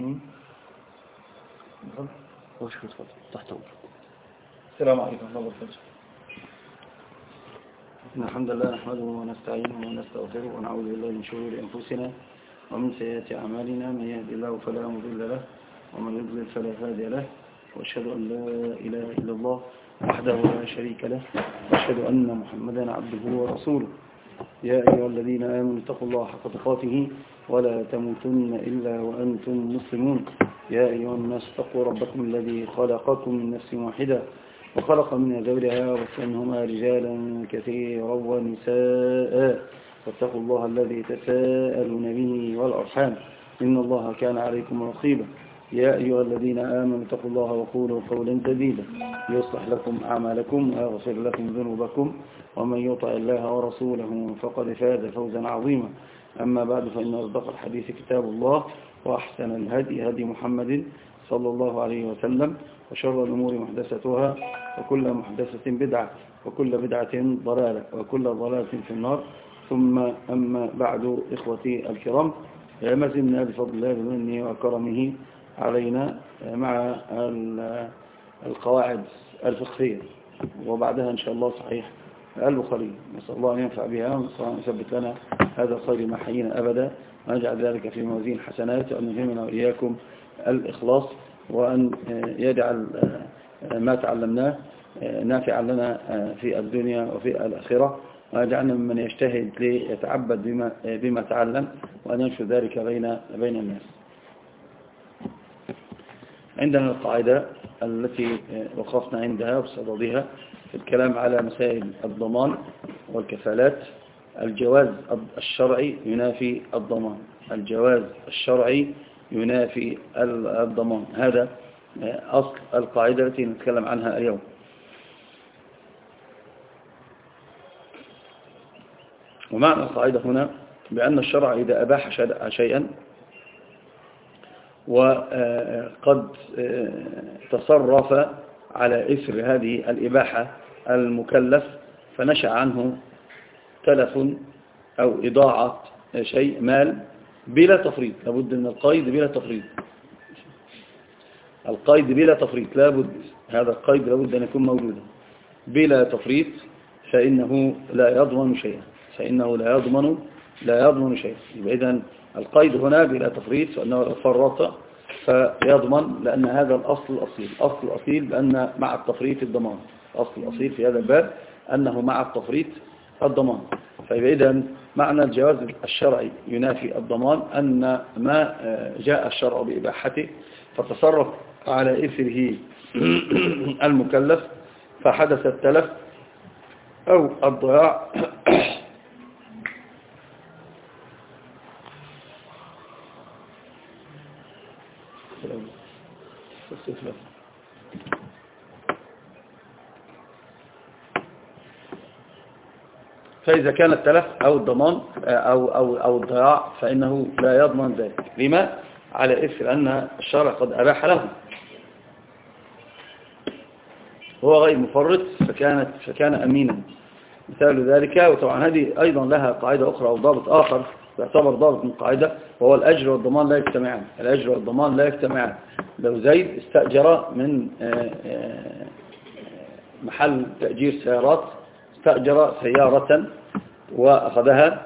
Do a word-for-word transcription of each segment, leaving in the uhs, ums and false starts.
السلام عليكم ورحمة الله وبركاته. إن الحمد لله نحمده ونستعينه ونستغفره ونعوذ بالله من شرور أنفسنا ومن سيئات أعمالنا، من يهد الله فلا مضل له ومن يضلل فلا هادي له، وأشهد أن لا إله إلا الله وحده لا شريك له، وأشهد أن محمدا عبده ورسوله. يا أيها الذين آمنوا اتقوا الله حق تقاته ولا تموتن إلا وأنتم مسلمون. يا أيها الناس اتقوا ربكم الذي خلقكم من نفس واحدة وخلق منها زوجها وبث منهما رجالا كثيرا ونساء، واتقوا الله الذي تساءلون به والأرحام إن الله كان عليكم رقيبا. يا أيها الذين آمنوا اتقوا الله وقولوا قولا سديدا يصلح لكم أعمالكم ويغفر لكم ذنوبكم، ومن يطع الله ورسوله فقد فاز فوزا عظيما. أما بعد، فإن أصدق الحديث كتاب الله، وأحسن الهدي هدي محمد صلى الله عليه وسلم، وشر الأمور محدثتها، وكل محدثة بدعة، وكل بدعة ضلالة، وكل ضلالة في النار. ثم أما بعد، إخوتي الكرام، ما زلنا بفضل الله بمنه وكرمه علينا مع القواعد الفقهية، وبعدها إن شاء الله صحيح البخاري. نسأل الله أن ينفع بها، ونسأل الله أن يثبت لنا هذا الخير ما حيينا أبدا، ونجعل ذلك في موازين حسنات، وأن يلهمنا وإياكم الإخلاص، وأن يجعل ما تعلمناه نافعا لنا في الدنيا وفي الآخرة، ويجعلنا ممن يجتهد ليتعبد بما, بما تعلم، وأن ينشر ذلك بين, بين الناس. عندنا القاعدة التي وقفنا عندها بصددها في الكلام على مسائل الضمان والكفالات. الجواز الشرعي ينافي الضمان، الجواز الشرعي ينافي الضمان، هذا أصل القاعدة التي نتكلم عنها اليوم. ومعنى القاعدة هنا بأن الشرع إذا أباح شيئا وقد تصرف على إثر هذه الإباحة المكلف، فنشأ عنه تلف أو إضاعة شيء مال بلا تفريط، لابد من القيد بلا تفريط، القيد بلا تفريط لابد، هذا القيد لابد أن يكون موجودا بلا تفريط، فإنه لا يضمن شيئا، فإنه لا يضمن لا يضمن شيئا. إذن القيد هنا بلا تفريط، وأنه لو فرط فيضمن، لأن هذا الأصل الأصيل، أصل الأصيل بأن مع التفريط الضمان، أصل الأصيل في هذا الباب أنه مع التفريط الضمان. فإذن معنى الجواز الشرعي ينافي الضمان أن ما جاء الشرع بإباحته فتصرف على إثره المكلف فحدث التلف أو الضياع فإذا كان التلف أو الضمان أو, أو, أو الضياع فإنه لا يضمن ذلك. لما؟ على إثر أن الشرع قد أباح له، هو غير مفرط فكانت فكان أمينا. مثال ذلك، وطبعا هذه أيضا لها قاعدة أخرى أو ضابط آخر يعتبر ضابط من قاعدة، وهو الأجر والضمان لا يجتمعان. الأجر والضمان لا يجتمعان. لو زيد استأجر من محل تأجير سيارات، استأجر سيارة وأخذها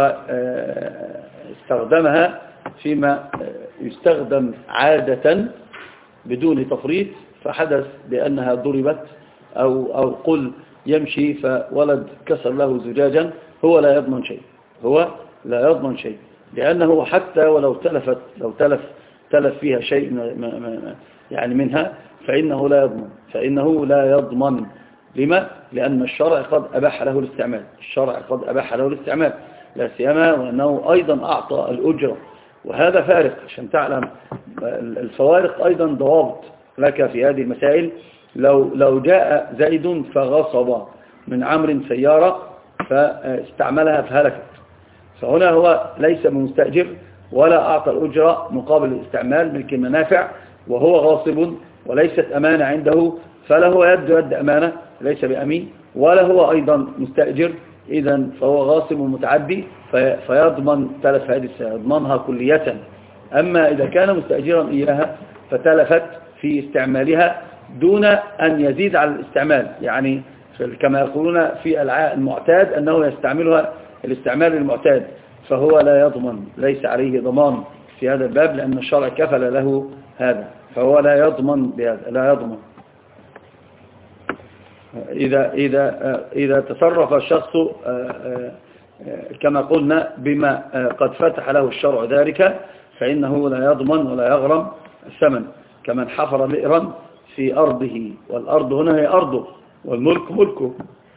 واستخدمها فيما يستخدم عادة بدون تفريط، فحدث بأنها ضربت أو, أو قل يمشي فولد كسر له زجاجا، هو لا يضمن شيء، هو لا يضمن شيء، لأنه حتى ولو تلفت لو تلف تلف فيها شيء يعني منها فإنه لا يضمن فإنه لا يضمن لما؟ لأن الشرع قد أباح له الاستعمال، الشرع قد أباح له الاستعمال، لا سيما وأنه أيضا أعطى الأجرة، وهذا فارق عشان تعلم الفوارق أيضا ضوابط لك في هذه المسائل. لو لو جاء زيد فغصب من عمرو سيارة فاستعملها فهلكت، فهنا هو ليس بمستأجر ولا أعطى الأجرة مقابل الاستعمال ملك المنافع، وهو غاصب وليست أمانة عنده، فلا هو يد يد أمانة ليس بأمين، ولا هو أيضا مستأجر، إذن فهو غاصب متعدي فيضمن تلف هذه السيارة، يضمنها كلية أما إذا كان مستأجرا إياها فتلفت في استعمالها دون أن يزيد على الاستعمال، يعني كما يقولون في المعتاد أنه يستعملها الاستعمال المعتاد، فهو لا يضمن، ليس عليه ضمان في هذا الباب لأن الشرع كفل له هذا، فهو لا يضمن بهذا، لا يضمن. إذا, إذا, إذا تصرف الشخص كما قلنا بما قد فتح له الشرع ذلك فإنه لا يضمن ولا يغرم الثمن، كمن حفر بئرا في أرضه، والأرض هنا هي أرضه والملك ملكه،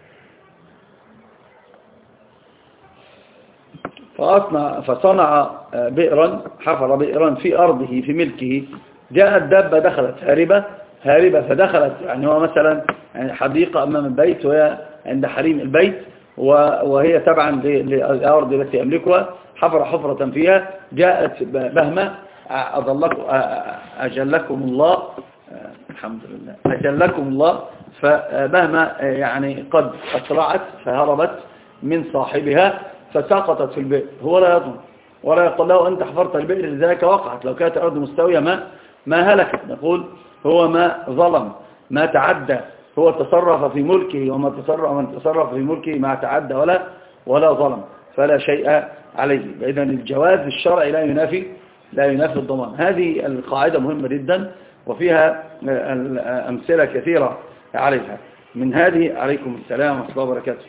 فأصنع فصنع بئرا، حفر بئرا في أرضه في ملكه، جاءت دابة دخلت هاربة هاربة فدخلت، يعني هو مثلا يعني حديقة أمام البيت وهي عند حريم البيت وهي تبعا للأرض التي يملكها، حفر حفرة فيها، جاءت بهمة أضلكم أجلكم الله، الحمد لله أجلكم الله، فبهمة يعني قد أسرعت فهربت من صاحبها فسقطت في البئر، هو لا يضمن ولا يقول له أنت حفرت البئر لذلك وقعت، لو كانت الأرض مستوية ما ما هلكت، نقول هو ما ظلم ما تعدى، هو تصرف في ملكه، وما تصرف من تصرف في ملكه ما تعدى ولا ولا ظلم فلا شيء عليه. إذن الجواز الشرعي لا ينافي لا ينافي الضمان. هذه القاعدة مهمة جدا وفيها أمثلة كثيرة عليها. من هذه عليكم السلام ورحمة الله وبركاته.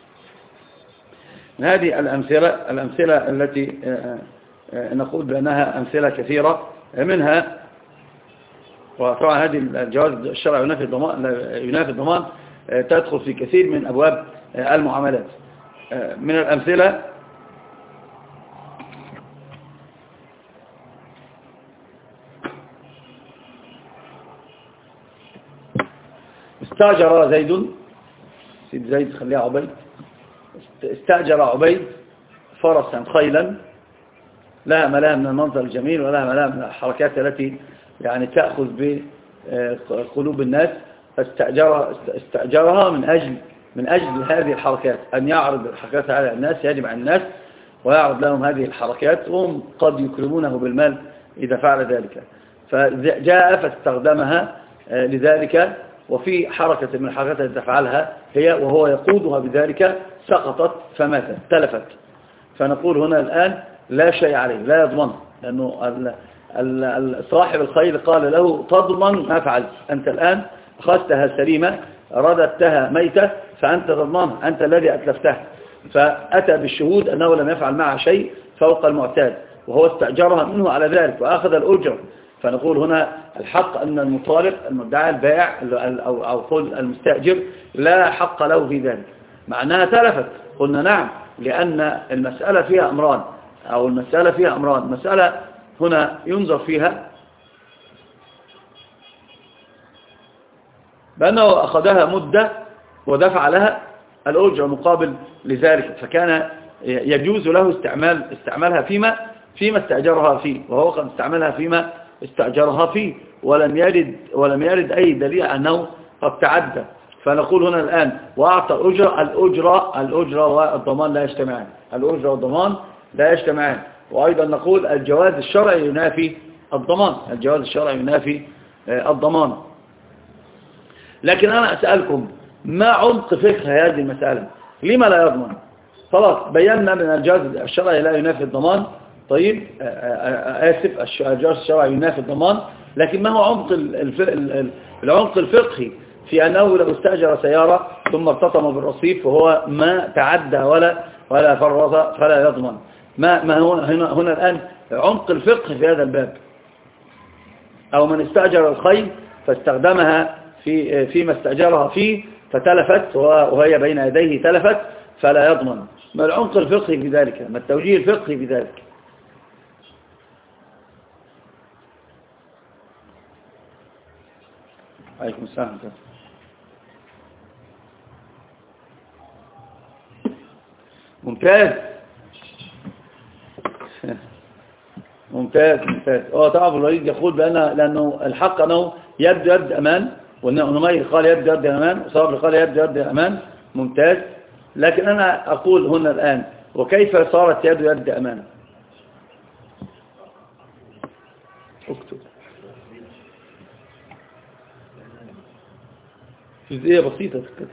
من هذه الأمثلة الأمثلة التي نقول بأنها أمثلة كثيرة، منها وطبعا هذه الجواز الشرعي ينافي الضمان ينافي الضمان تدخل في كثير من أبواب المعاملات. من الأمثلة استأجر زيد سيد زيد خليها عبيد استأجر عبيد فرسا خيلا لها ملاها من المنظر الجميل ولها ملاها من الحركات التي يعني تأخذ بقلوب الناس، فاستأجرها استأجرها من أجل من أجل هذه الحركات، أن يعرض الحركات على الناس، يجب على الناس ويعرض لهم هذه الحركات، وهم قد يكرمونه بالمال إذا فعل ذلك، فجاء فاستخدمها لذلك، وفي حركة من الحركات التي تفعلها هي وهو يقودها بذلك سقطت فماتت تلفت، فنقول هنا الآن لا شيء عليه لا يضمن، لأنه صاحب الخيل قال له تضمن ما فعلت، أنت الآن أخذتها سليمة رددتها ميتة فأنت تضمنها، أنت الذي أتلفتها، فأتى بالشهود أنه لم يفعل معها شيء فوق المعتاد وهو استأجرها منه على ذلك وأخذ الأجر، فنقول هنا الحق أن المطالب المدعي البائع أو أو قل المستأجر لا حق له في ذلك، مع أنها تلفت قلنا نعم، لأن المسألة فيها أمران أو المسألة فيها أمران مسألة هنا ينظر فيها بأنه أخذها مدة ودفع لها الأجر مقابل لذلك، فكان يجوز له استعمال استعمالها فيما فيما استأجرها فيه، وهو قد استعملها فيما استأجرها فيه ولم يرد ولم يرد أي دليل أنه قد تعدى، فنقول هنا الآن وأعطى الأجرة الأجرة الأجرة والضمان لا يجتمعان، الأجرة والضمان لا يجتمعان، وأيضا نقول الجواز الشرعي ينافي الضمان، الجواز الشرعي ينافي الضمان. لكن أنا أسألكم ما عمق فقه هذه المسألة؟ لما لا يضمن؟ خلاص بينا من الجواز الشرعي لا ينافي الضمان، طيب آسف الجواز الشرعي ينافي الضمان، لكن ما هو عمق العمق الفقهي في أنه لو استأجر سيارة ثم ارتطم بالرصيف وهو ما تعدى ولا ولا فرط فلا يضمن؟ ما ما هو هنا هنا الآن عمق الفقه في هذا الباب؟ أو من استأجر الخيل فاستخدمها في فيما استأجرها فيه فتلفت وهي بين يديه تلفت فلا يضمن، ما العمق الفقهي في ذلك؟ ما التوجيه الفقهي في ذلك؟ عليكم السلام. ممتاز ممتاز ممتاز اه طبعا الوليد يقول بأن لأنه الحق أنه يد يد أمان، والنمير قال يد يد أمان، وصابر قال يد يد أمان، ممتاز. لكن أنا أقول هنا الآن وكيف صارت يد يد أمان؟ اكتب جزئية بسيطة كده.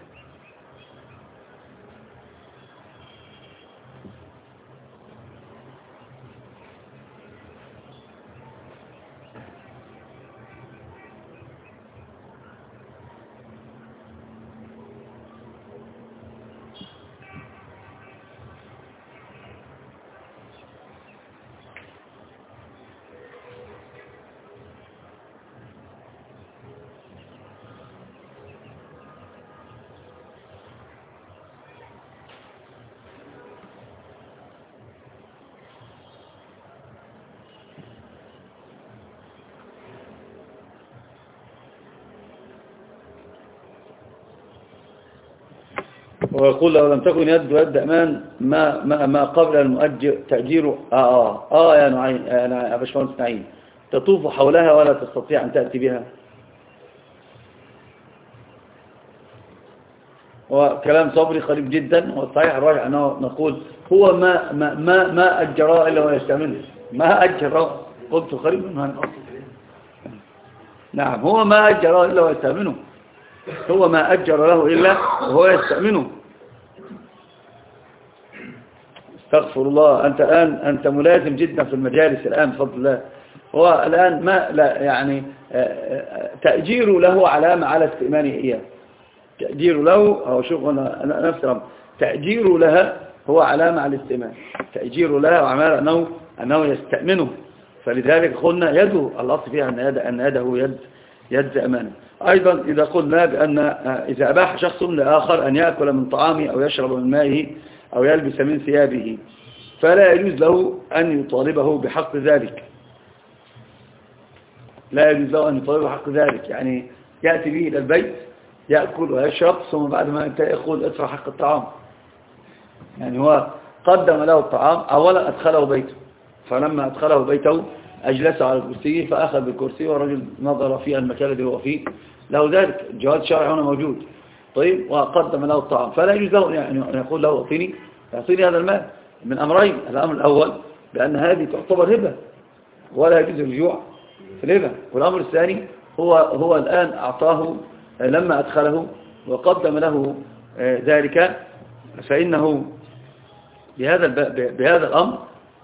ويقول لو لم تكن يد يد أمان ما ما ما قبل المؤجر تأجيره آه آه آه يا نعيم يا باشمهندس نعيم تطوف حولها ولا تستطيع أن تأتي بها. وكلام صبري قريب جدا، والصحيح الراجع أنه نقول هو ما ما ما, ما أجراه إلا ويستعمله. ما أجراه قلت قريب منه. نعم هو ما أجراه إلا ويستعمله. هو ما أجر له إلا وهو يستأمنه. استغفر الله. أنت الآن أنت ملازم جدا في المجالس الآن بفضل الله. هو الآن ما لا يعني تأجير له علامة على استئمانه إياه. تأجير له أو شوف أنا نفس الأمر تأجير لها هو علامة على الاستئمان. تأجير لها وعمال أنه أنه يستأمنه. فلذلك قلنا يده الأصل فيها أن يده أن يده يد يد أمانة. أيضا إذا قلنا بأن إذا أباح شخص لآخر أن يأكل من طعامه أو يشرب من مائه أو يلبس من ثيابه فلا يجوز له أن يطالبه بحق ذلك. لا يجوز له أن يطالبه بحق ذلك. يعني يأتي به إلى البيت يأكل ويشرب ثم بعد ما انتهى يقول ادفع حق الطعام. يعني هو قدم له الطعام أولا أدخله بيته، فلما أدخله بيته أجلسه على الكرسي فأخذ بالكرسي والرجل نظر في المكان الذي هو فيه له ذلك جواز شرعي هنا موجود. طيب وقدم له الطعام فلا يجوز له يعني أن يقول له أعطيني أعطيني هذا المال من أمرين. الأمر الأول بأن هذه تعتبر هبة ولا يجوز الرجوع في الهبة. والأمر الثاني هو هو الآن أعطاه لما أدخله وقدم له ذلك فإنه بهذا بهذا الأمر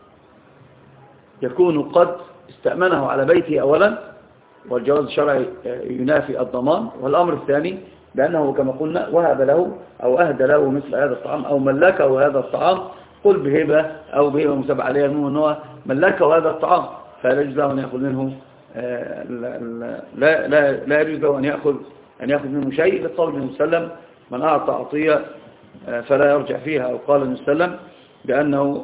يكون قد استأمنه على بيته أولا والجواز الشرعي ينافي الضمان. والأمر الثاني بأنه كما قلنا وهب له أو أهدى له مثل هذا الطعام أو ملكه هذا الطعام قل بهبة أو بهبة مسبع عليها أنه ملكه هذا الطعام فلا يجوز له أن يأخذ منه لا لا لا يجوز له أن يأخذ أن يأخذ منه شيء. للقول النبي صلى الله عليه وسلم من أعطى عطية فلا يرجع فيها. أو قال النبي صلى الله عليه وسلم بأنه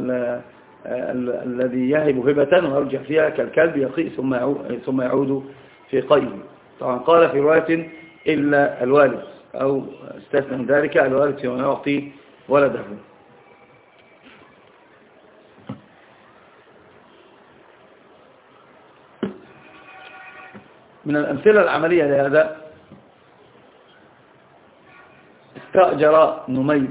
الذي يهب هبة ويرجع فيها كالكلب يقيء ثم يعود, ثم يعود في قيء. طبعا قال في رواية إلا الوالد أو استثنى من ذلك الوالد فيما يعطي ولده. من الأمثلة العملية لهذا استأجر نمير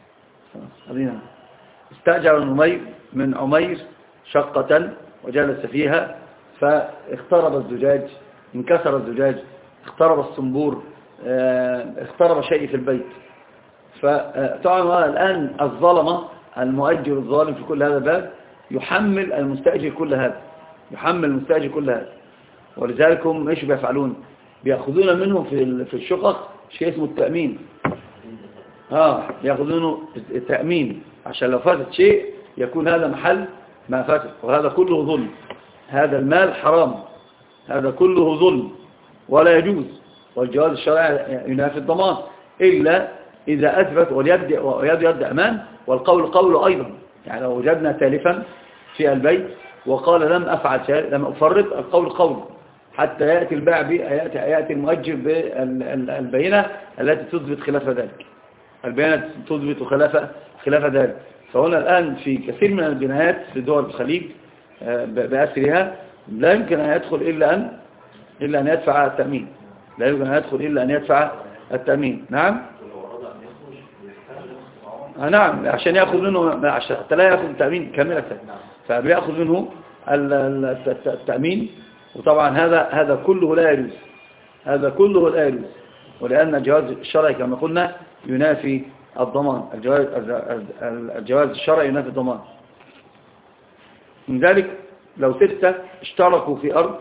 استأجر نمير من عمير شقة وجلس فيها فاخترب الزجاج انكسر الزجاج اخترب الصنبور اخترب شيء في البيت. فطبعا الآن الظلمة المؤجر الظالم في كل هذا الباب يحمل المستأجر كل هذا يحمل المستأجر كل هذا. ولذلك هم ايش بيفعلون بيأخذون منه في في الشقق شيء اسمه التأمين. اه يأخذونه التأمين عشان لو فاتت شيء يكون هذا محل ما فاتت. وهذا كله ظلم. هذا المال حرام. هذا كله ظلم ولا يجوز. والجواز الشرعي ينافي الضمان إلا إذا أثبت واليد يد أمان والقول قول أيضا. يعني لو وجدنا تالفا في البيت وقال لم أفعل شيء لم أفرط القول قول حتى يأتي البائع يأتي, يأتي المؤجر بالبينة التي تثبت خلاف ذلك. البينة تثبت خلاف خلاف ذلك. فهنا الآن في كثير من البنايات في دول الخليج بأسرها لا يمكن أن يدخل إلا أن إلا أن يدفع التأمين. لا يمكن أن يدخل إلا أن يدفع التأمين. نعم آه نعم عشان يأخذ منه حتى لا يأخذ التأمين كاملة فبيأخذ منه التأمين. وطبعا هذا هذا كله لا يجوز، هذا كله لا يجوز، ولأن الجواز الشرعي كما قلنا ينافي الضمان. الجواز الجواز الشرعي ينافي الضمان. من ذلك لو ستة اشتركوا في أرض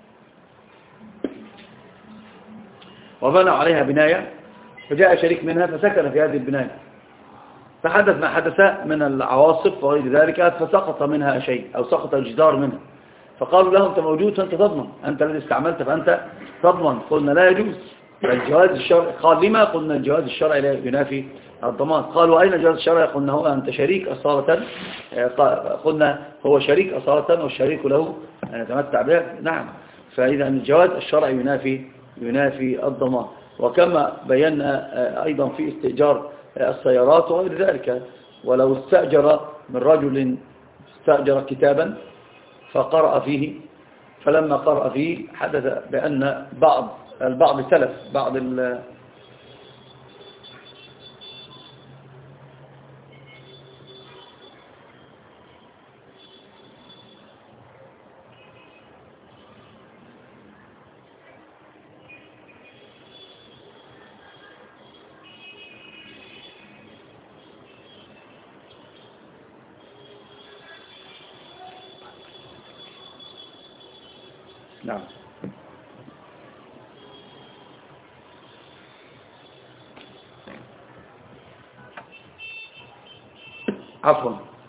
وبنوا عليها بناية، فجاء شريك منها فسكن في هذه البناية، فحدث ما حدث من العواصف وغير ذلك، فسقط منها شيء أو سقط الجدار منها، فقالوا له أنت موجود فأنت تضمن، أنت الذي استعملت فأنت تضمن. قلنا لا يجوز. الجواز الشرعي قال لما؟ قلنا الجواز الشرعي لا ينافي الضمان. قالوا أين الجواز الشرعي؟ قلنا هو أنت شريك أصالة، قلنا هو شريك أصالة والشريك له أن يتمتع بها. نعم. فإذا الجواز الشرعي ينافي ينافي الضمان. وكما بينا أيضا في استئجار السيارات وغير ذلك، ولو استأجر من رجل استأجر كتابا فقرأ فيه، فلما قرأ فيه حدث بأن بعض البعض سلف بعض ال نعم. عفوا.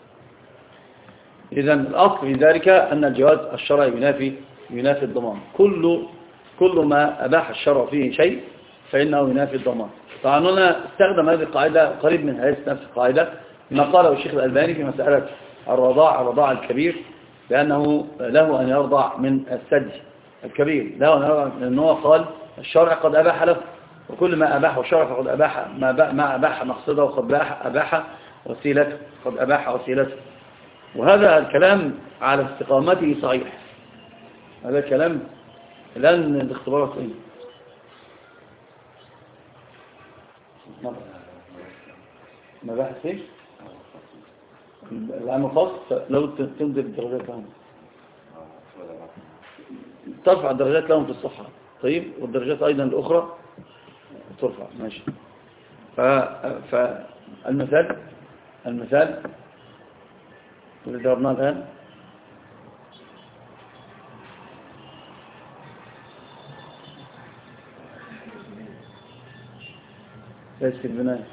إذن الأصل في ذلك أن الجواز الشرعي ينافي ينافي الضمان. كل كل ما أباح الشرع فيه شيء فإنه ينافي الضمان. طبعا هنا استخدم هذه القاعدة قريب من هذه نفس القاعدة ما قاله الشيخ الألباني في مسألة الرضاع الرضاع الكبير، بأنه له أن يرضع من الثدي الكبير، له أن يرضع، لأنه قال الشرع قد أباح له، وكل ما أباح الشرع فقد أباح ما أباح مقصده وقد أباح وسيلته، قد أباح وسيلته. وهذا الكلام على استقامته صحيح، هذا الكلام لأن الاختبارات إيه ما بحث إيه العام الخاص. لو تنزل الدرجات لهم ترفع الدرجات لهم في الصحة، طيب، والدرجات أيضا الأخرى ترفع، ماشي. فالمثال المثال اللي ضربناه الآن ليس في البناء.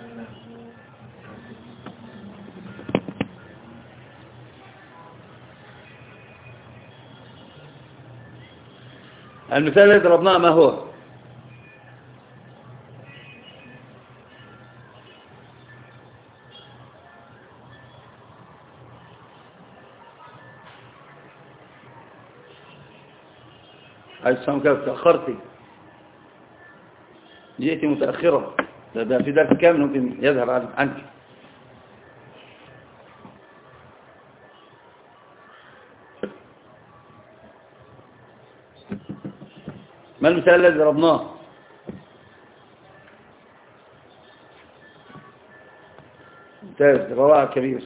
المثال الذي ضربناه ما هو؟ عايز تفهم كيف تأخرتي، جئتي متأخرة، ده في درس كامل ممكن يذهب عنك. ما المثال الذي ضربناه؟ ممتاز. الرضاع الكبير،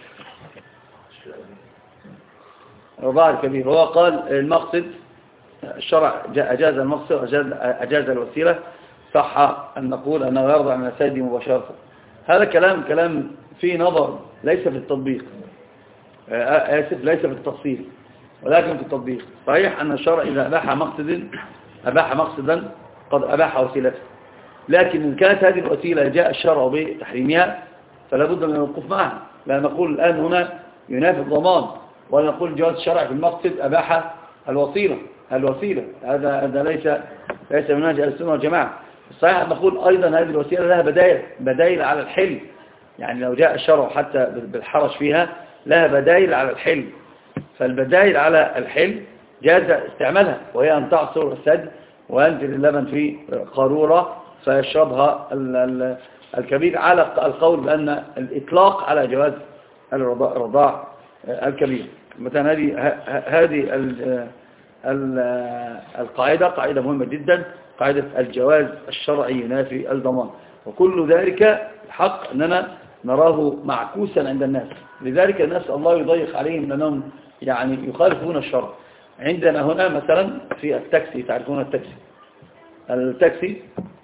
الرضاع الكبير هو قال المقصد الشرع أجاز المقصد أجاز, أجاز الوسيلة، صح أن نقول أنه يرضع من الثدي مباشرة. هذا كلام كلام فيه نظر، ليس في التطبيق، آسف ليس في التفصيل ولكن في التطبيق. صحيح أن الشرع إذا أباح مقصد أباح مقصدا قد أباح وسيلته، لكن إن كانت هذه الوسيلة جاء الشرع بتحريمها فلا بد من الوقوف معها. لا نقول الآن هنا ينافي الضمان، ولا نقول جواز الشرع في المقصد أباح الوسيلة الوسيلة هذا هذا ليس ليس منهج أهل السنة والجماعة. الصحيح أن نقول أيضا هذه الوسيلة لها بدائل بدائل على الحل، يعني لو جاء الشرع حتى بالحرج فيها لها بدائل على الحل، فالبدائل على الحل جاز استعمالها، وهي أن تعصر الثدي وينزل اللبن في قارورة فيشربها الكبير، على القول بأن الإطلاق على جواز الرضاع الكبير. مثلا هذه هذه القاعدة قاعدة مهمة جدا، قاعدة الجواز الشرعي ينافي الضمان. وكل ذلك الحق أننا نراه معكوسا عند الناس، لذلك الناس الله يضيق عليهم لأنهم يعني يخالفون الشرع. عندنا هنا مثلا في التاكسي، تعرفون التاكسي، التاكسي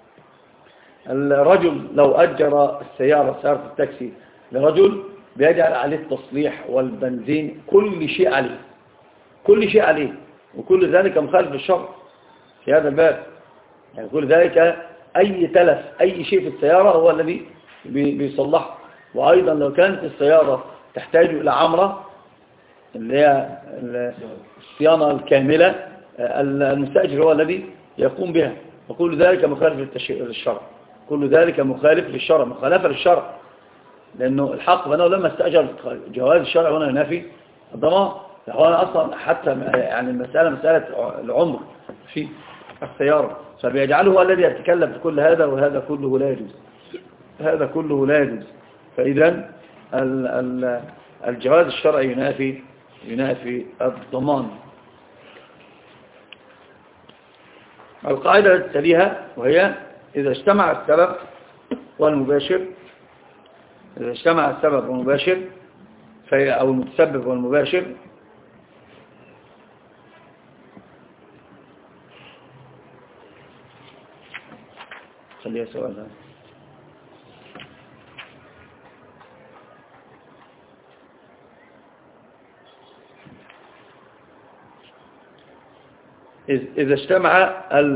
الرجل لو أجر السيارة سيارة التاكسي لرجل بيجعل عليه التصليح والبنزين، كل شيء عليه، كل شيء عليه، وكل ذلك مخالف للشرع في هذا الباب. يعني كل ذلك أي تلف أي شيء في السيارة هو الذي بيصلحه. وأيضا لو كانت السيارة تحتاج إلى عمرة اللي هي الصيانة الكاملة، المستأجر هو الذي يقوم بها، وكل ذلك مخالف للشرع، كل ذلك مخالف للشرع، مخالفة للشرع، لأنه الحق بأنه لما استأجر جواز الشرع هنا ينافي الضمان. هنا أصلا حتى يعني المسألة مسألة العمر في السيارة، فبيجعله هو الذي يتكلم بكل هذا، وهذا كله لا يجوز، هذا كله لا يجوز. فإذا الجواز الشرعي ينافي ينافي الضمان. القاعدة التالية وهي إذا اجتمع السبب والمباشر، إذا اجتمع السبب والمباشر أو المتسبب والمباشر خليها سؤال هذا. إذا اجتمع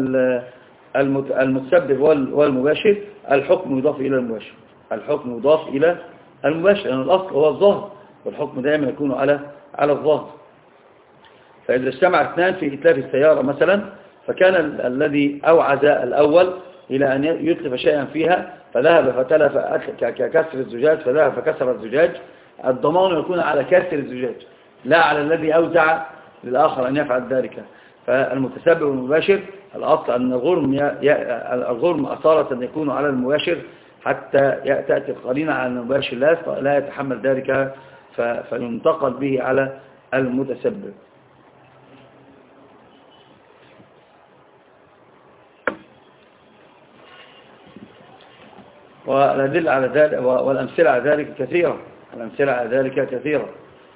المتسبب والمباشر الحكم يضاف إلى المباشر، الحكم يضاف إلى المباشر، لأن يعني الأصل هو الظاهر، والحكم دائما يكون على على الظاهر. فإذا اجتمع اثنان في إتلاف السيارة مثلا، فكان الذي أوعز الأول إلى أن يتلف شيئا فيها فذهب فتلف ككسر الزجاج، فذهب فكسر الزجاج، الضمان يكون على كسر الزجاج لا على الذي أوزع للآخر أن يفعل ذلك. فالمتسبب والمباشر الأصل أن الغرم الغرم أصالة يكون على المباشر حتى تأتي القرينة على المباشر لا يتحمل ذلك فينتقل به على المتسبب. والأدلة على ذلك والأمثلة على ذلك كثيرة، الأمثلة على ذلك كثيرة.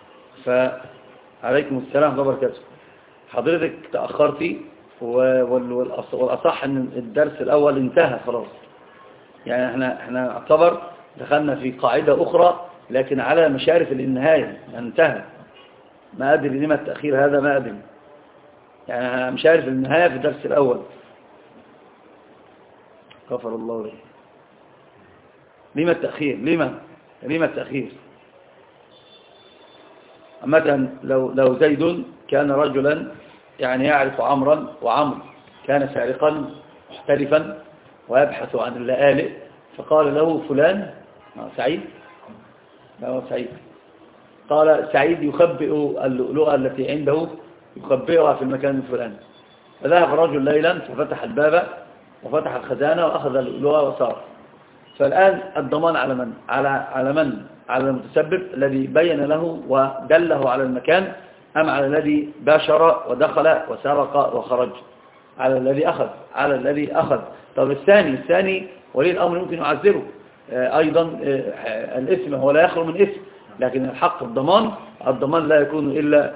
فعليكم السلام ورحمة الله وبركاته. حضرتك تأخرتي والأصح أن الدرس الأول انتهى خلاص، يعني احنا احنا اعتبر دخلنا في قاعدة أخرى لكن على مشارف النهاية انتهى. ما أدري لما التأخير هذا، ما أدري، يعني مشارف النهاية في الدرس الأول. غفر الله لك. لما التأخير؟ لما لما التأخير؟ مثلا لو لو زيد كان رجلا يعني يعرف عمرا، وعمر كان سارقا محترفا ويبحث عن اللآلئ، فقال له فلان سعيد لا سعيد قال سعيد يخبئ اللؤلؤة التي عنده، يخبئها في المكان الفلاني. فذهب الرجل ليلا ففتح الباب وفتح الخزانة وأخذ اللؤلؤة وصار. فالآن الضمان على من؟ على على من؟ على المتسبب الذي بين له ودله على المكان، أم على الذي باشر ودخل وسرق وخرج؟ على الذي أخذ، على الذي أخذ. طب الثاني الثاني ولي الأمر ممكن يعذره أيضا، الاسم هو لا يخلو من اسم، لكن الحق الضمان، الضمان لا يكون إلا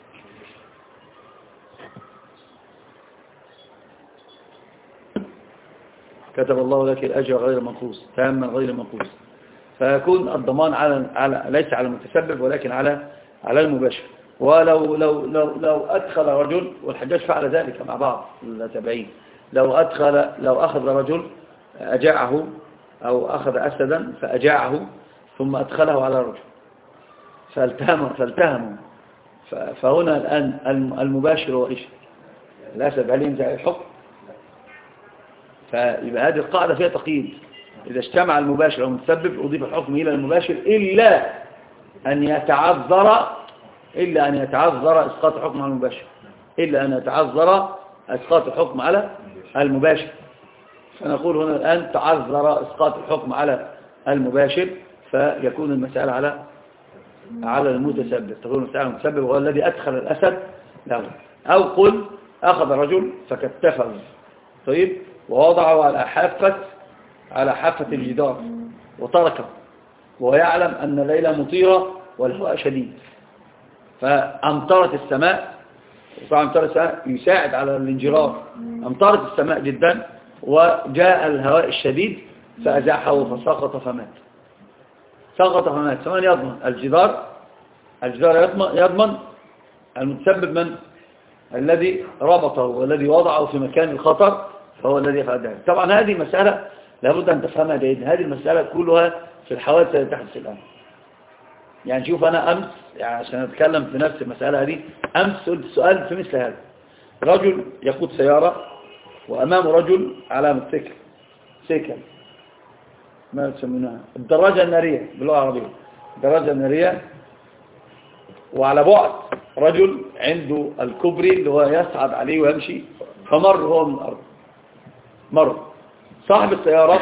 كتب الله لك الأجر غير منقوص، تاما غير منقوص. فيكون الضمان على على ليس على المتسبب ولكن على على المباشر. ولو لو لو لو أدخل رجل، والحجاج فعل ذلك مع بعض التابعين، لو أدخل لو أخذ رجل أجاعه أو أخذ أسدا فأجاعه ثم أدخله على رجل فالتهم فالتهموا، فهنا الآن المباشر هو إيش؟ الأسد هل ينزع الحكم؟ فيبقى هذه القاعدة فيها تقييد. إذا اجتمع المباشر والمتسبب أضيف الحكم إلى المباشر إلا أن يتعذر إلا أن يتعذر إسقاط الحكم على المباشر إلا أن يتعذر إسقاط الحكم على المباشر. فنقول هنا الآن تعذر إسقاط الحكم على المباشر، فيكون المسألة على على المتسبب، تكون المسألة على المتسبب هو الذي أدخل الأسد له. أو قل أخذ رجل فكتفه طيب ووضعه على حافة على حافة الجدار وتركه وهو يعلم أن الليلة مطيرة والهواء شديد، فأمطرت السماء، طبعا أمطرت السماء يساعد على الانجرار، أمطرت السماء جدا وجاء الهواء الشديد فأزاحه فسقط فمات. سقط فمات. فمن يضمن؟ الجدار الجدار يضمن, يضمن المتسبب من؟ الذي ربطه والذي وضعه في مكان الخطر، فهو الذي يفعل ذلك. طبعا هذه مسألة لابد أن تفهمها جيدا. هذه المسألة كلها في الحوادث التي تحدث الآن. يعني شوف أنا أمس، يعني عشان أتكلم في نفس المسألة هذه، أمس سألت سؤال في مثل هذا. رجل يقود سيارة وأمامه رجل على موتوسيكل، سيكل ما يسمونها الدراجة النارية باللغة العربية، الدراجة النارية، وعلى بعد رجل عنده الكوبري اللي هو يصعد عليه ويمشي، فمر هو من الأرض. مر صاحب السيارة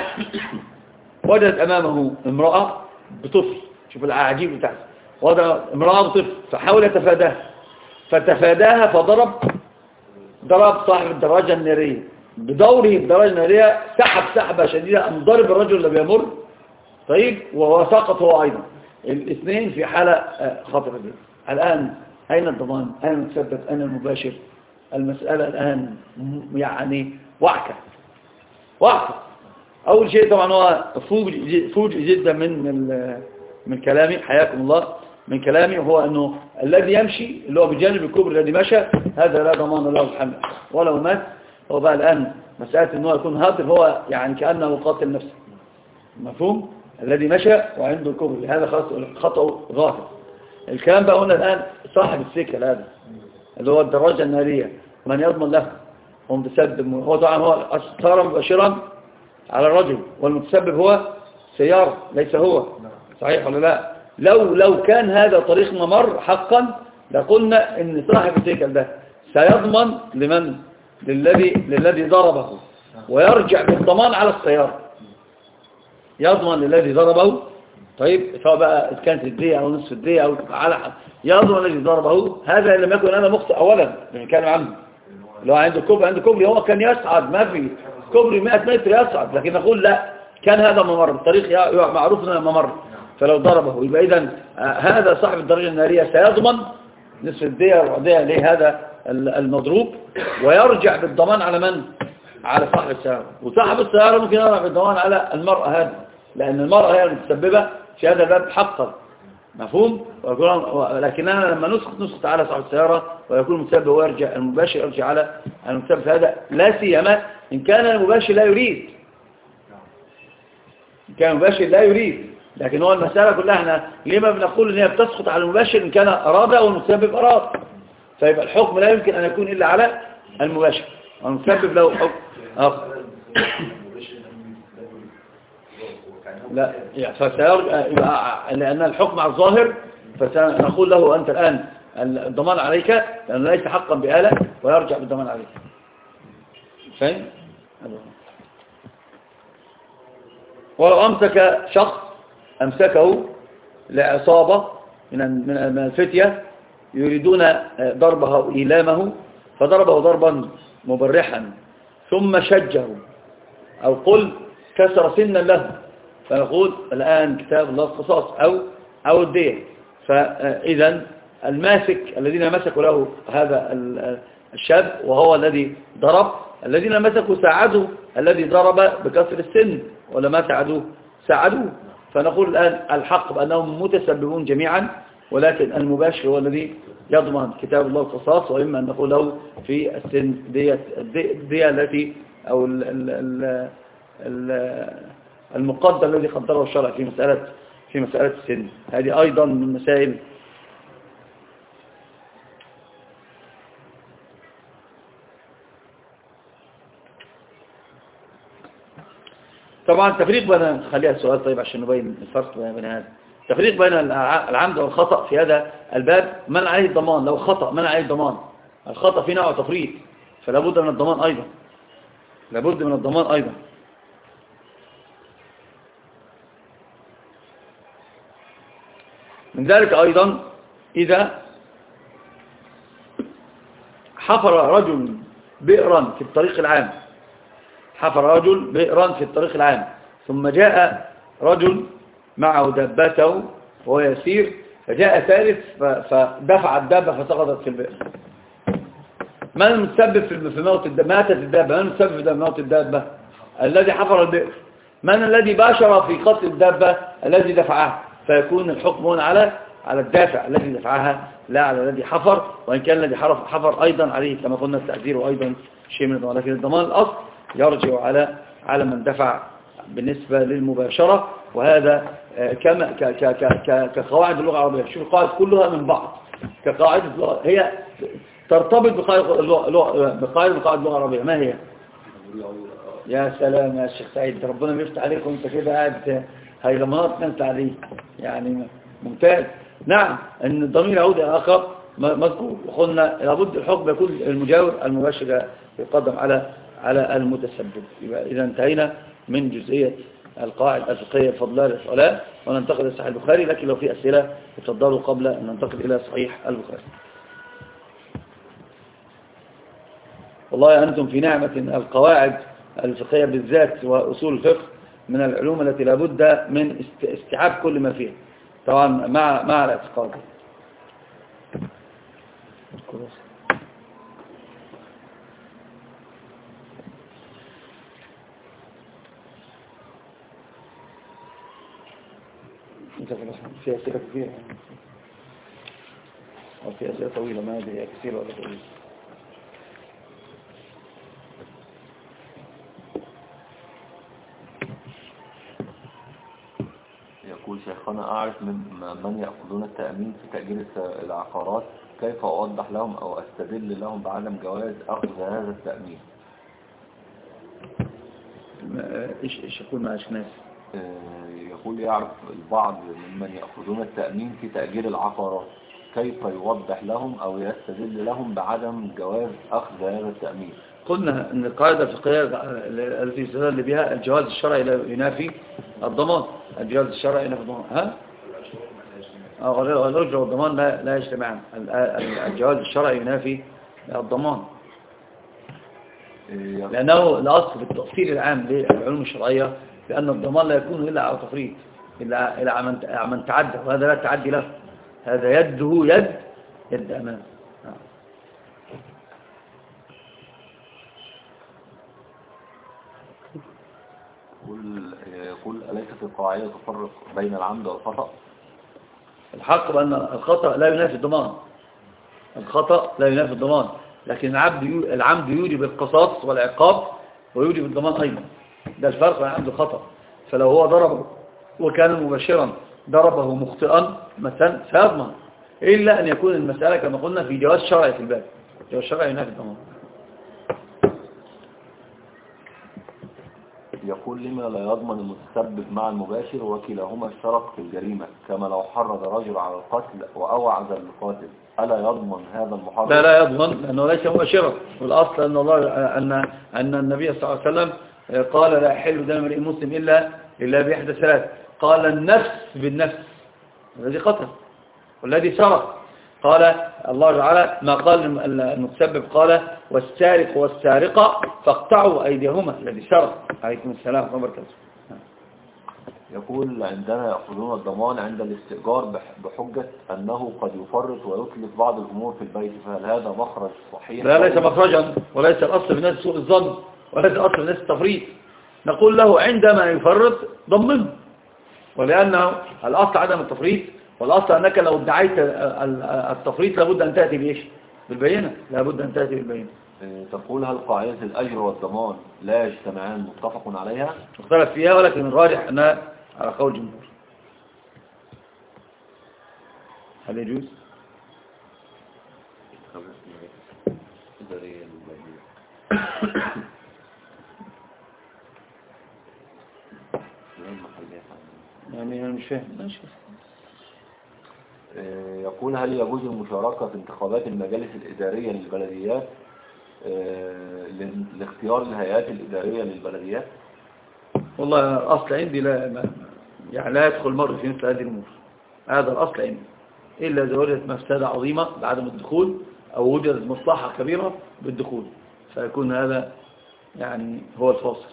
وجد أمامه امرأة بطفل، شوف العجيب بتاعها، وجد امرأة بطفل فحاول يتفاداها، فتفاداها فضرب ضرب صاحب الدراجة النارية بدوره الدراجة النارية، سحب سحبة شديدة، أم ضرب الرجل اللي بيمر. طيب وهو سقط هو أيضا. الاثنين في حالة خطرة جدا. الآن أين الضمان؟ أين المتسبب؟ أين المباشر؟ المسألة الآن يعني وعكة وعكة. أول شيء طبعا هو فوجئ جدا من من من كلامي، حياكم الله، من كلامي، هو أنه الذي يمشي اللي هو بجانب الكوبري الذي مشى هذا لا ضمان له الحمل ولو مات. هو بقى الآن مسألة أنه يكون هاتف، هو يعني كأنه قاتل نفسه. مفهوم؟ الذي مشى وعنده الكوبري هذا خطأ ظاهر. الكلام بقى هنا الآن صاحب السيكل هذا اللي هو الدراجة النارية، من يضمن له؟ هو متسبب، هو طبعا هو أثار مباشرا على الرجل، والمتسبب هو سيارة ليس هو، صحيح ولا لا؟ لو لو كان هذا طريق ممر حقا لقلنا ان صاحب السيكل ده سيضمن لمن؟ للذي للذي ضربه، ويرجع بالضمان على السيارة، يضمن للذي ضربه. طيب سواء بقى كانت الدية او نصف الدية او على حد، يضمن الذي ضربه. هذا لم يكن انا مخطئ اولا بنتكلم عنه، لو عنده كوبري عنده كوبري هو كان يصعد، ما في كوبري مئة متر يصعد، لكن نقول لا، كان هذا ممر، الطريق معروف انه ممر، فلو ضربه يبقى اذا هذا صاحب الدراجة النارية سيضمن نصف الدية والدية لهذا المضروب، ويرجع بالضمان على من؟ على صاحب السيارة. وصاحب السيارة ممكن يرجع بالضمان على المرأة هذه، لأن المرأة هي المتسببة في هذا الباب حقا. مفهوم؟ لكننا لما نسقط نسقط على صاحب السيارة ويكون المتسبب ويرجع المباشر يرجع على المتسبب. هذا لا سيما إن كان المباشر لا يريد، إن كان المباشر لا يريد. لكن هو المسألة كلها احنا ليه ما بنقول ان هي بتسقط على المباشر إن كان أراد أو المتسبب أراد؟ فيبقى الحكم لا يمكن أن يكون إلا على المباشر، والمتسبب له حكم آخر. لا فسيرجع، لأن الحكم على الظاهر، فسنقول له أنت الآن الضمان عليك لأنه ليس حقا بآلة، ويرجع بالضمان عليك. فاهم؟ ولو أمسك شخص، أمسكه لعصابة من الفتية يريدون ضربه أو إيلامه، فضربه ضربا مبرحا ثم شجه أو قل كسر سنا له، فنقول الآن كتاب الله القصاص أو أو الدية. فإذا الماسك الذين مسكوا له هذا الشاب وهو الذي ضرب، الذين مسكوا ساعدوا الذي ضرب بكسر السن، ولا ما ساعدوه؟ ساعدوه. فنقول الآن الحق بأنهم متسببون جميعا، ولكن المباشر هو الذي يضمن كتاب الله القصاص، وإما أن نقول له في السن دية الدية التي أو ال ال ال المقدر الذي قدره الشرع في مسألة في مسألة السن. هذه أيضا من مسائل طبعا. التفريق بين، خليها سؤال طيب عشان نبين الفرق بين هذا، التفريق بين العمد والخطأ في هذا الباب. من عليه الضمان؟ لو خطأ من عليه الضمان؟ الخطأ في نوع تفريط، فلا بد من الضمان أيضا، لابد من الضمان أيضا. من ذلك أيضا إذا حفر رجل بئرا في الطريق العام، حفر رجل بئرا في الطريق العام، ثم جاء رجل معه دابته وهو يسير فجاء ثالث فدفع الدابة فسقطت في البئر. من المتسبب في موت الدابة؟ ماتت الدابة. من المتسبب في موت الدابة؟ الذي حفر البئر. من الذي باشر في قتل الدابة؟ الذي دفعها. فيكون الحكم هنا على على الدافع الذي دفعها لا على الذي حفر، وإن كان الذي حفر أيضا عليه كما قلنا التأثير أيضا شيء من الضمان، لكن الضمان الأصل يرجع على على من دفع بالنسبة للمباشرة. وهذا كما كقواعد اللغة العربية. شوف القواعد كلها من بعض كقواعد اللغة، هي ترتبط بقواعد بقواعد اللغة العربية. ما هي؟ يا سلام يا شيخ سعيد، ربنا يفتح عليكم، انت كده قاعد هيلمات نمت عليه يعني ممتاز. نعم، ان الضمير يعود الى اخر مذكور، وقلنا لابد الحكم يكون المجاور المباشر يقدم على على المتسبب. يبقى اذا انتهينا من جزئيه القواعد الفقهيه بفضل الله للصلاه، وننتقل الى صحيح البخاري. لكن لو في اسئله تفضلوا قبل ان ننتقل الى صحيح البخاري. والله انتم في نعمه. القواعد الفقهيه بالذات واصول الفقه من العلوم التي لابد من استيعاب كل ما فيها، طبعا مع مع الاعتقاد. في أسئلة كثيرة أو في أسئلة طويلة، ما هذه كثيرة ولا طويلة؟ يقول شيخنا: أعرف من من يأخذون التأمين في تأجير العقارات، كيف أوضح لهم أو أستدل لهم بعدم جواز أخذ هذا التأمين؟ إيش إيش يقول مع ناس؟ يقول: يعرف البعض ممن يأخذون التأمين في تأجير العقارات، كيف يوضح لهم أو يستدل لهم بعدم جواز أخذ هذا التأمين؟ قلنا أن القاعدة الفقهية التي يستدل بها الجواز الشرعي لا ينافي الضمان. الجواز الشرعي ينافي الضمان. ها؟ الرجل والضمان لا لا يجتمعان. الجواز الشرعي ينافي الضمان، لأنه الأصل في التأصيل العام للعلوم الشرعية لأن الضمان لا يكون إلا على تفريط، إلا إلى من تعدى، وهذا لا تعدي له. هذا يده يد يد أمام. يقول: أليست القاعدة تفرق بين العمد والخطأ؟ الحق بأن الخطأ لا ينافي الضمان. الخطأ لا ينافي الضمان، لكن العمد العمد يوجب القصاص والعقاب ويوجب الضمان أيضا. ده الفرق بين العمد والخطأ. فلو هو ضربه وكان مباشرا ضربه مخطئا مثلا سيضمن، إلا أن يكون المسألة كما قلنا في جواز شرعي في الباب. جواز شرعي ينافي الضمان. يقول: لما لا يضمن المتسبب مع المباشر وكلاهما اشترك في الجريمة، كما لو حرض رجل على القتل وأوعز للقاتل، ألا يضمن هذا المحرض؟ لا لا يضمن، لأنه ليس مباشرا. والأصل أن الله أن أن النبي صلى الله عليه وسلم قال: لا يحل دم امرئ مسلم إلا إلا بإحدى ثلاث. قال: النفس بالنفس، الذي قتل والذي سرق. قال الله تعالى ما قال المتسبب، قال: والسارق والسارقة فاقطعوا أيديهما. الذي سرق. عليكم السلام ورحمة الله وبركاته. يقول: عندنا يأخذون الضمان عند الاستئجار بحجة أنه قد يفرط ويتلف بعض الأمور في البيت، فهل هذا مخرج صحيح؟ لا، ليس مخرجا، وليس الأصل في الناس سوء الظن، وليس الأصل في الناس التفريط. نقول له عندما يفرط ضمنه، ولأنه الأصل عدم التفريط، والأصل أنك لو ادعيت التفريط لابد أن تأتي بإيش؟ بالبينة. لابد أن تأتي بالبينة. تقول: هل قاعدة الأجر والضمان لا يجتمعان متفق عليها؟ اختلف فيها، ولكن الراجح أنها على قول الجمهور. هل يجوز؟ يعني أنا مش فاهم. ماشي. يقول: هل يجوز المشاركة في انتخابات المجالس الإدارية للبلديات لاختيار الهيئات الإدارية للبلديات؟ والله أصل عندي لا يعني لا يدخل مرء في مثل هذه الأمور. هذا الأصل عندي، إلا إذا وجدت مفسدة عظيمة بعدم الدخول أو وجدت مصلحة كبيرة بالدخول، فيكون هذا يعني هو الفاصل.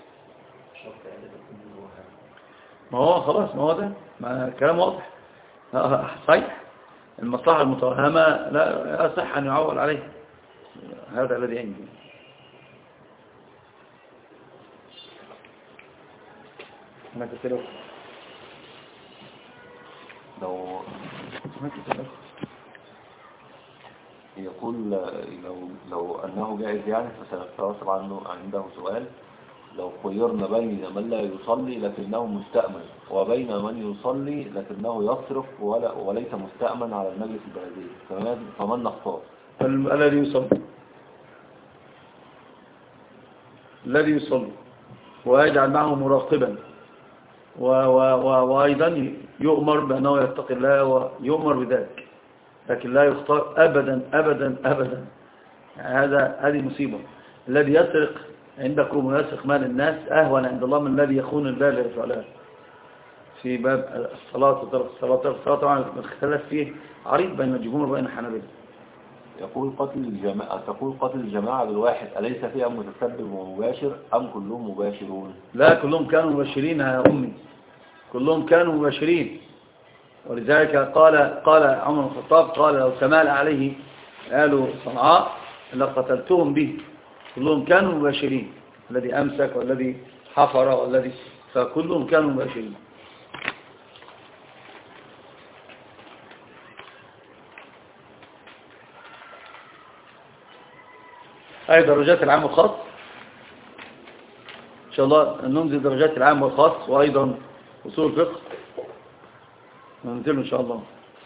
ما هو خلاص، ما هو ده ما كلام واضح. صحيح. المصلحة المتوهمة لا يصح أن يعول عليه. هذا الذي عندي. هناك سلوك لو يقول لو لو أنه جائز يعني فسنتواصل عنه عنده سؤال. لو خيرنا بين من لا يصلي لكنه مستأمن وبين من يصلي لكنه يصرف ولا وليس مستأمن على المجلس البلدي فمن نختار؟ الذي يصلي الذي يصلي ويجعل معه مراقبا وأيضا يؤمر بأنه يتقي الله ويؤمر بذلك، لكن لا يختار أبدا أبدا أبدا. يعني هذا هذه مصيبة. الذي يسرق عندكم ويسرق مال الناس أهون عند الله من الذي يخون البال يفعلها. في باب الصلاة وترك الصلاة وترك الصلاة طبعا الاختلاف فيه عريض بين الجمهور وبين الحنابلة. يقول قتل الجماعة تقول قتل الجماعة بالواحد أليس فيها متسبب ومباشر أم كلهم مباشرون؟ لا، كلهم كانوا مباشرين يا أمي، كلهم كانوا مباشرين. ولذلك قال قال عمر بن الخطاب قال لو تمال عليه آل صنعاء لقتلتهم به. كلهم كانوا مباشرين، الذي أمسك والذي حفر والذي فكلهم كانوا مباشرين. أي درجات العام والخاص إن شاء الله ننزل درجات العام والخاص، وأيضا أصول الفقه ننزله إن شاء الله.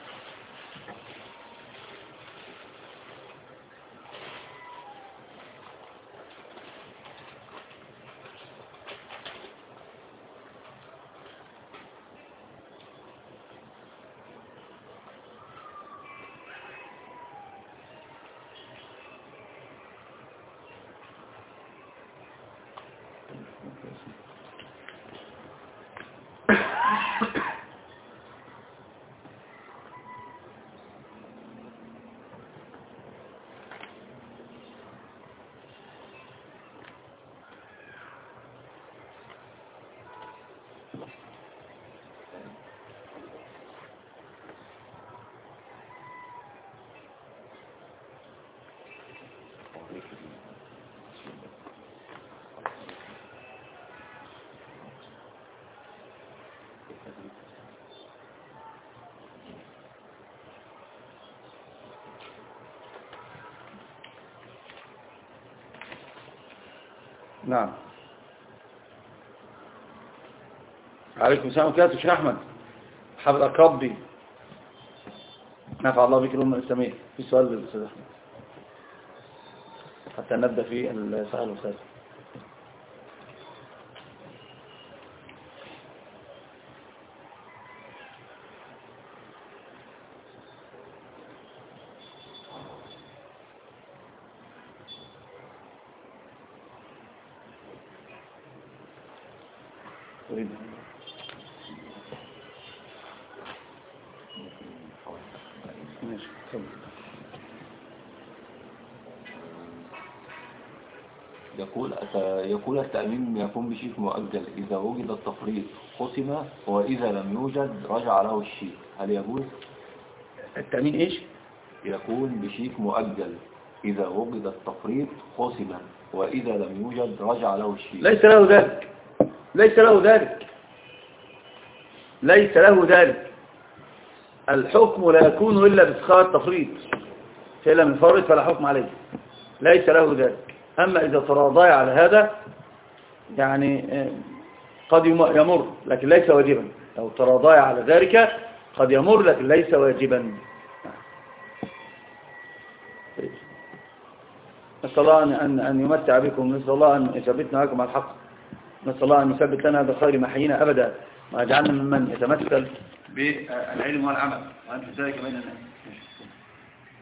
نعم. عليكم السلام وكاته شيخ أحمد حافظ أكربي، نفع الله بك الأمة الإسلامية. في سؤال للأستاذ أحمد حتى نبدأ في السؤال والسؤال. يقول يقول التأمين يكون بشيك مؤجل إذا وجد التفريط قسم وإذا لم يوجد رجع له الشيك، هل يجوز؟ التأمين إيش؟ يكون بشيك مؤجل إذا وجد التفريط قسم وإذا لم يوجد رجع له الشيك. ليس له ذلك، ليس له ذلك، ليس له ذلك. الحكم لا يكون إلا بإسقاط التفريط، فإن لم يفرط فلا حكم عليه، ليس له ذلك. أما إذا تراضى على هذا يعني قد يمر لكن ليس واجبا. لو تراضى على ذلك قد يمر لكن ليس واجبا. نسأل الله أن أن يمتع بكم، نسأل الله أن يثبتنا لكم على الحق، نسأل الله أن يثبت لنا بخير ما حيينا أبدا، ويجعلنا ممن يتمثل بالعلم والعمل وأن ذلك بين الناس.